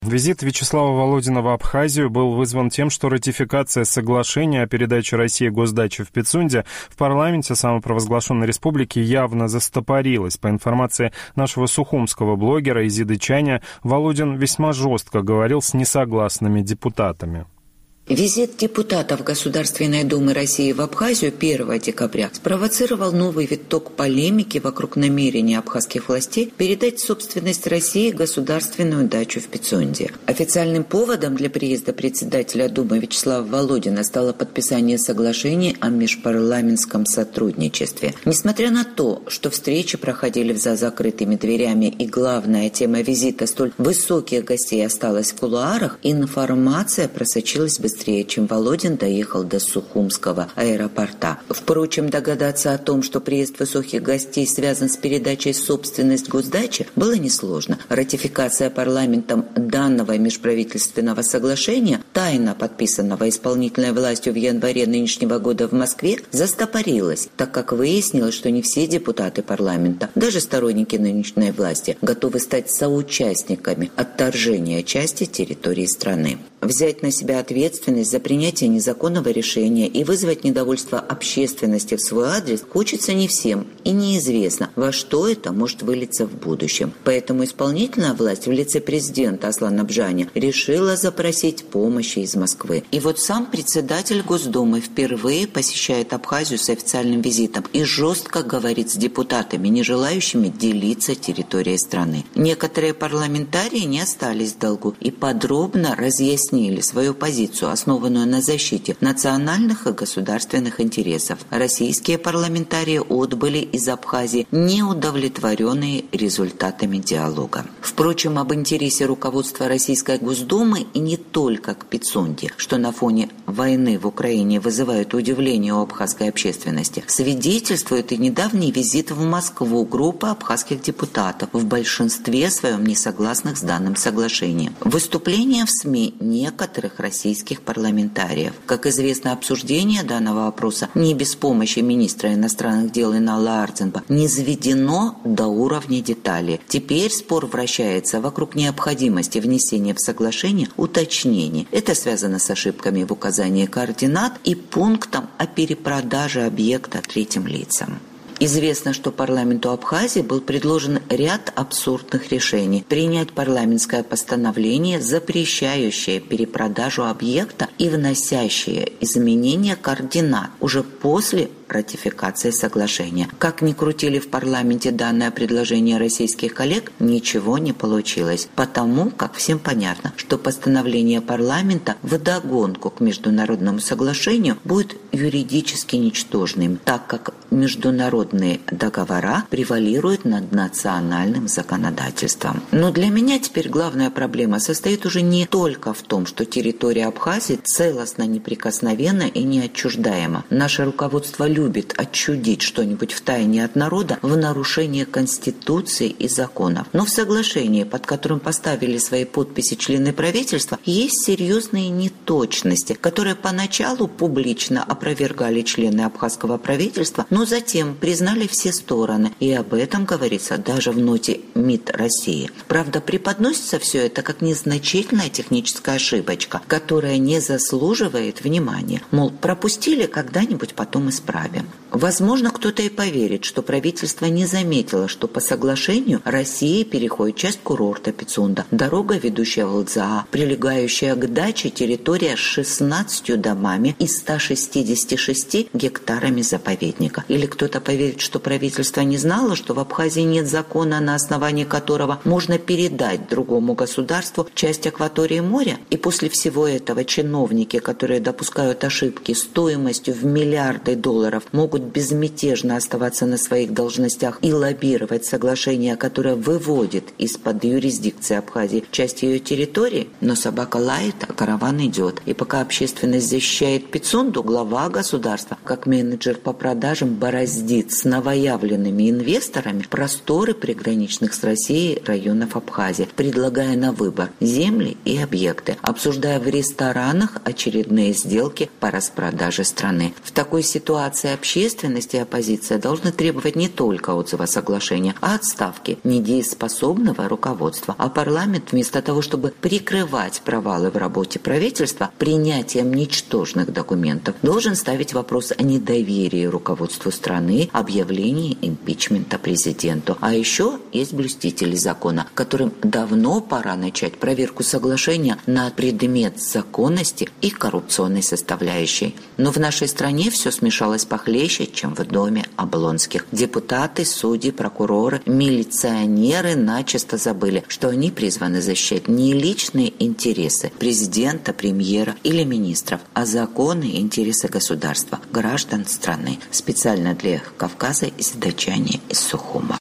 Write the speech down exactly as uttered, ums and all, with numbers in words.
Визит Вячеслава Володина в Абхазию был вызван тем, что ратификация соглашения о передаче России госдачи в Пицунде в парламенте самопровозглашенной республики явно застопорилась. По информации нашего сухумского блогера Изиды Чаня, Володин весьма жестко говорил с несогласными депутатами. Визит депутатов Государственной Думы России в Абхазию первого декабря спровоцировал новый виток полемики вокруг намерения абхазских властей передать в собственность России государственную дачу в Пицунде. Официальным поводом для приезда председателя Думы Вячеслава Володина стало подписание соглашений о межпарламентском сотрудничестве. Несмотря на то, что встречи проходили за закрытыми дверями и главная тема визита столь высоких гостей осталась в кулуарах, информация просочилась быстрее, чем Володин доехал до Сухумского аэропорта. Впрочем, догадаться о том, что приезд высоких гостей связан с передачей в собственность госдачи, было несложно. Ратификация парламентом данного межправительственного соглашения, тайно подписанного исполнительной властью в январе нынешнего года в Москве, застопорилась, так как выяснилось, что не все депутаты парламента, даже сторонники нынешней власти, готовы стать соучастниками отторжения части территории страны. Взять на себя ответственность за принятие незаконного решения и вызвать недовольство общественности в свой адрес хочется не всем, и неизвестно, во что это может вылиться в будущем. Поэтому исполнительная власть в лице президента Аслана Бжаня решила запросить помощи из Москвы. И вот сам председатель Госдумы впервые посещает Абхазию с официальным визитом и жестко говорит с депутатами, не желающими делиться территорией страны. Некоторые парламентарии не остались в долгу и подробно разъяснили свою позицию, основанную на защите национальных и государственных интересов. Российские парламентарии отбыли из Абхазии неудовлетворенные результатами диалога. Впрочем, об интересе руководства Российской Госдумы и не только к Пицунде, что на фоне войны в Украине вызывает удивление у абхазской общественности, свидетельствует и недавний визит в Москву группы абхазских депутатов, в большинстве своем не согласных с данным соглашением. Выступления в СМИ не некоторых российских парламентариев. Как известно, обсуждение данного вопроса не без помощи министра иностранных дел Инала Ардзенба не заведено до уровня деталей. Теперь спор вращается вокруг необходимости внесения в соглашение уточнений. Это связано с ошибками в указании координат и пунктом о перепродаже объекта третьим лицам. Известно, что парламенту Абхазии был предложен ряд абсурдных решений. Принять парламентское постановление, запрещающее перепродажу объекта и вносящее изменения координат уже после ратификации соглашения. Как ни крутили в парламенте данное предложение российских коллег, ничего не получилось. Потому как всем понятно, что постановление парламента вдогонку к международному соглашению будет юридически ничтожным, так как международные договора превалируют над национальным законодательством. Но для меня теперь главная проблема состоит уже не только в том, что территория Абхазии целостно, неприкосновенна и неотчуждаема. Наше руководство любит отчудить что-нибудь в тайне от народа в нарушение Конституции и законов. Но в соглашении, под которым поставили свои подписи члены правительства, есть серьезные неточности, которые поначалу публично опровергали члены абхазского правительства, но затем признали все стороны. И об этом говорится даже в ноте МИД России. Правда, преподносится все это как незначительная техническая ошибочка, которая не заслуживает внимания. Мол, пропустили, когда-нибудь потом исправим. Возможно, кто-то и поверит, что правительство не заметило, что по соглашению России переходит часть курорта Пицунда, дорога, ведущая в Лдзаа, прилегающая к даче территория с шестнадцатью домами и ста шестьюдесятью шестью гектарами заповедника. Или кто-то поверит, что правительство не знало, что в Абхазии нет закона, на основании которого можно передать другому государству часть акватории моря. И после всего этого чиновники, которые допускают ошибки стоимостью в миллиарды долларов, могут безмятежно оставаться на своих должностях и лоббировать соглашение, которое выводит из-под юрисдикции Абхазии часть ее территории. Но собака лает, а караван идет. И пока общественность защищает Пицунду, глава государства, как менеджер по продажам, бороздит с новоявленными инвесторами просторы приграничных с Россией районов Абхазии, предлагая на выбор земли и объекты, обсуждая в ресторанах очередные сделки по распродаже страны. В такой ситуации общественность и оппозиция должны требовать не только отзыва соглашения, а отставки недееспособного руководства. А парламент вместо того, чтобы прикрывать провалы в работе правительства принятием ничтожных документов, должен ставить вопрос о недоверии руководству страны, объявлении импичмента президенту. А еще есть блюстители закона, которым давно пора начать проверку соглашения на предмет законности и коррупционной составляющей. Но в нашей стране все смешалось похлеще, чем в доме Облонских. Депутаты, судьи, прокуроры, милиционеры начисто забыли, что они призваны защищать не личные интересы президента, премьера или министров, а законы и интересы государства, граждан страны. Специально для Кавказа из Дачани из Сухума.